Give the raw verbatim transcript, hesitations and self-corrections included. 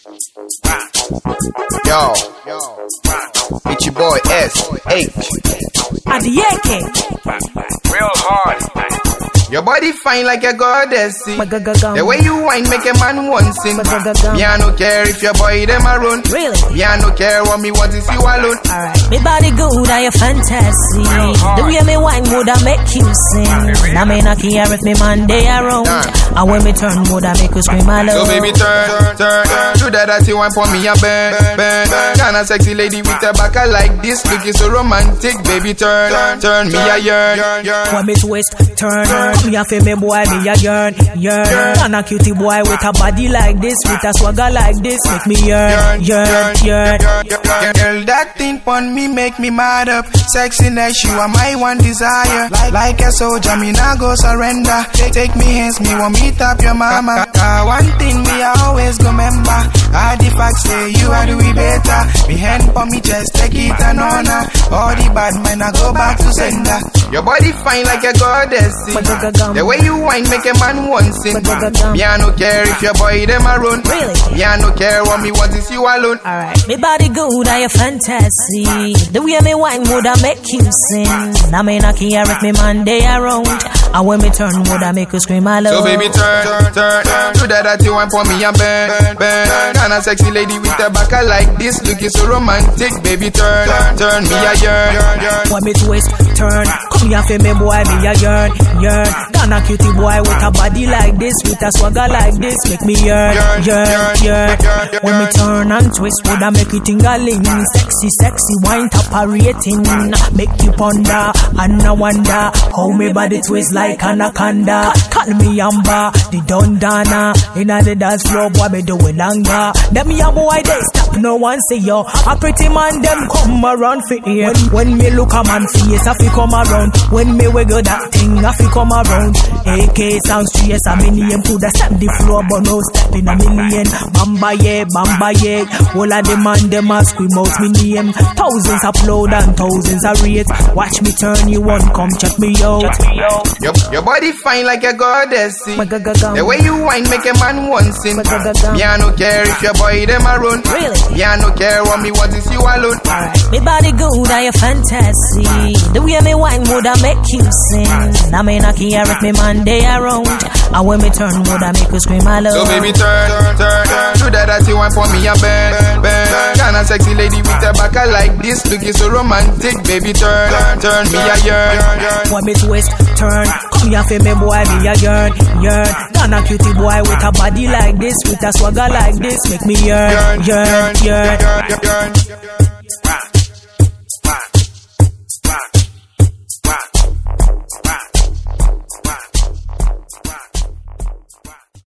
Yo, it's your boy S H. Adieke. Real hard. Your body fine like a goddess. See. The way you whine make a man want sing. Me I no care if your boy them a run. Really? Me I no care what me want is you alone. Alright. Me body good, I a fantasy. The way me whine would I make you sing. Now me not care if me man they around. And when me turn would I make you scream alone. So baby turn, turn, turn. Do that that you want for me a burn, burn, burn. Kinda sexy lady with a back like this. Looking so romantic, baby turn, turn. Me a yearn. When me twist, turn, turn. Me a feel me boy, me a yearn, yearn. And a cutie boy with a body like this, with a swagger like this, make me yearn, yearn, yearn. Girl, that thing pon me make me mad up. Sexiness, you are my one desire. Like, like a soldier, me nah go surrender. Take, take me hands, me want me tap your mama. Uh, one thing me I always go remember. I the fact say you are the way better. Me hand pon me chest, take it and honor. All the bad men I go back to sender. Your body fine like a goddess. See. The way you whine make a man want sing. Me I no care if your boy them a run. Really? Me I no care what me want is you alone. Alright. Me body good, I a fantasy. The way me whine would I make you sing. Now me not care if me man they around. And when me turn would I make you scream alone. So baby turn, turn, turn. Do that that you want for me a burn, burn. Kinda sexy lady with a back like this. Looking so romantic, baby turn, turn. Me a yearn. When me twist, turn. Come here for me boy, me a yearn, yearn. Kinda cutie boy with a body like this, with a swagger like this, make me yearn, yearn, yearn. When me turn and twist, would I make you ting-a-ling? Sexy, sexy, wine top a rating. Make you ponder and I wonder how me body twist like anaconda. Call me Amber, the Dondana. Inna the dance floor, boy, me do it longer. Them ya boy they stop, no one say yo. A pretty man them come around for here. When, when me look a man face, I fi come around. When me wiggle that thing, I fi come around. A K sounds serious, a million coulda step the floor, but no step in a million. Bamba yeah, bamba yeah. All of the man them a scream out me name. Thousands upload and thousands a rate. Watch me turn you on, come check me out. Your, your body fine like a goddess. See. The way you whine make a man want sing. Me I no care if your boy them a run. Really? Me I no care what me want is you alone. Alright. Me body good, I a fantasy. The way me whine would I make you sing. Now me not care if me man they around. And when me turn would I make you scream alone. So baby turn, turn, turn. Do that that you want for me a burn, burn. Kinda sexy lady with a back like this. Looking so romantic, baby turn, turn. Me a yearn. When me twist, turn. Come here for me boy, me a yearn, yearn. Kinda cutie boy with a body like this, with a swagger like this, make me yearn, yearn, yearn.